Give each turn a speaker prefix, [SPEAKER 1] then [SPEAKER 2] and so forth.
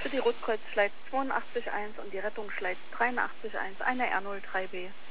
[SPEAKER 1] Für die Rotkreuzschleit 82.1 und die Rettungsschleit 83.1 eine R03B.